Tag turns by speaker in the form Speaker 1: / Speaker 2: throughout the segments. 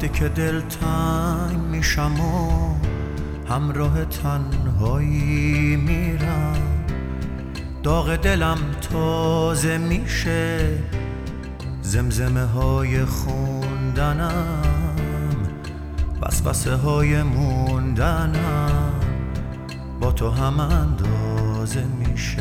Speaker 1: وقتی که دلتنگ میشم و همراه تنهایی میرم، داغ دلم تازه میشه، زمزمه های خوندنم، وسوسه های موندنم با تو هم اندازه میشه.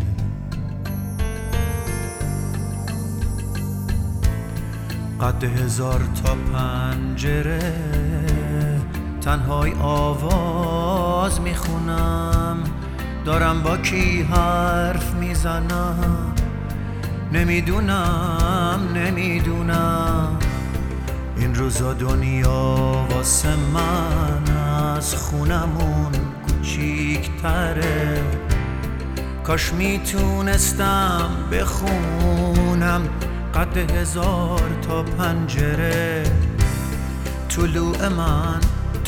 Speaker 1: قد 1000 تا پنجره تنهای آواز میخونم، دارم با کی حرف میزنم، نمیدونم این روزا دنیا واسه من از خونمون کوچیک‌تره. کاش میتونستم بخونم قد 1000 تا پنجره. طلوع من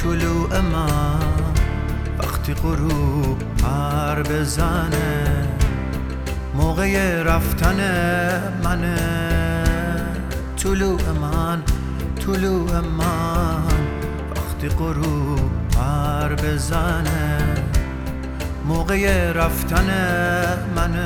Speaker 1: وقتی غروب پر بزنه، موقع رفتن منه. طلوع من وقتی غروب پر بزنه، موقع رفتن منه.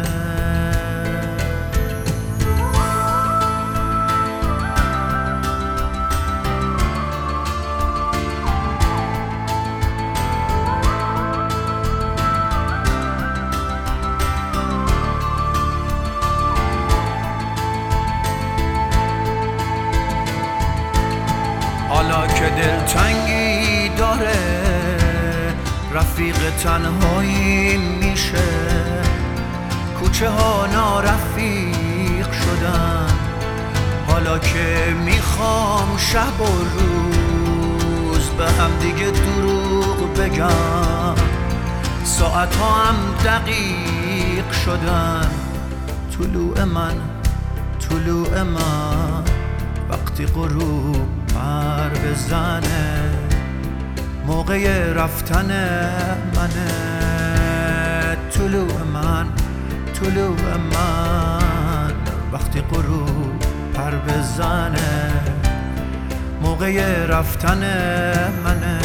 Speaker 1: حالا که دلتنگی داره، رفیق تنهایی میشه، کوچه ها نارفیق شدن. حالا که میخوام شب و روز به هم دیگه دروغ بگم، ساعت ها هم دقیق شدن. طلوع من وقتی غروب پر بزنه، موقع رفتن منه. طلوع من وقتی غروب پر بزنه، موقع رفتن منه.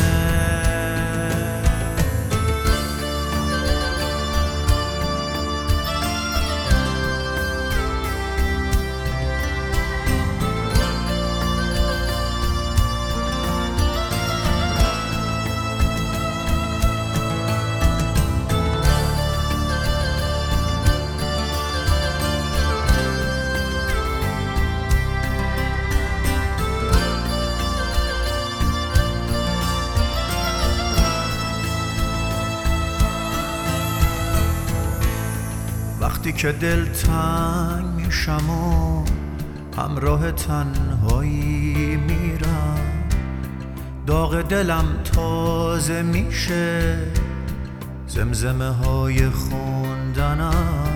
Speaker 1: وقتی که دلتنگ میشم و همراه تنهایی میرم، داغ دلم تازه میشه، زمزمه های خوندنم،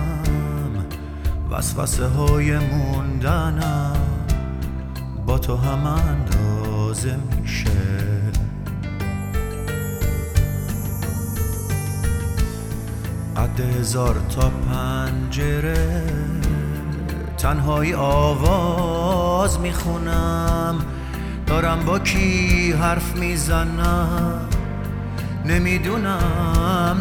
Speaker 1: وسوسه های موندنم با تو هم اندازه میشه. قد 1000 تا پنجره تنهایی آواز میخونم، دارم با کی حرف میزنم، نمیدونم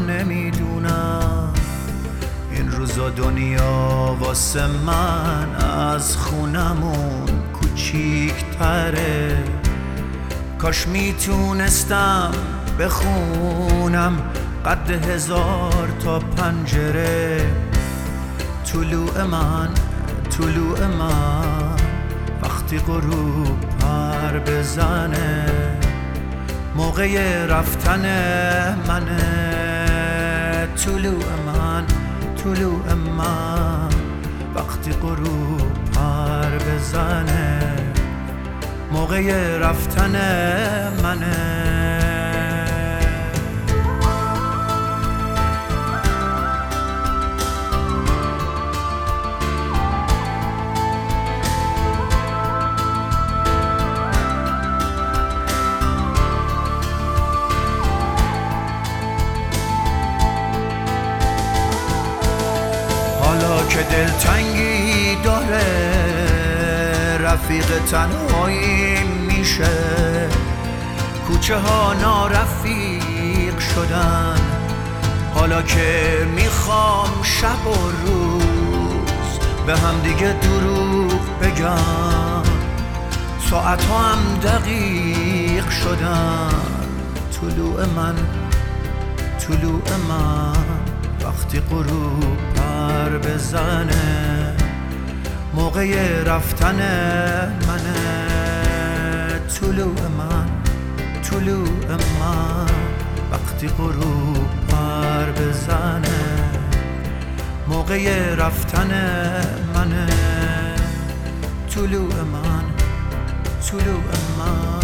Speaker 1: این روزا دنیا واسه من از خونمون کوچیک‌تره. کاش میتونستم بخونم قد 1000 تا پنجره. طلوع من وقتی غروب پر بزنه، موقع رفتن منه. طلوع من وقتی غروب پر بزنه، موقع رفتن منه. که دلتنگی داره، رفیق تنهایی میشه، کوچه ها نارفیق شدن، حالا که میخوام شب و روز به هم دیگه دروغ بگم، ساعت ها هم دقیق شدن. طلوع من وقتی غروب پر بزنه، موقع رفتن منه. طلوع من وقتی غروب پر بزنه، موقع رفتن منه. طلوع من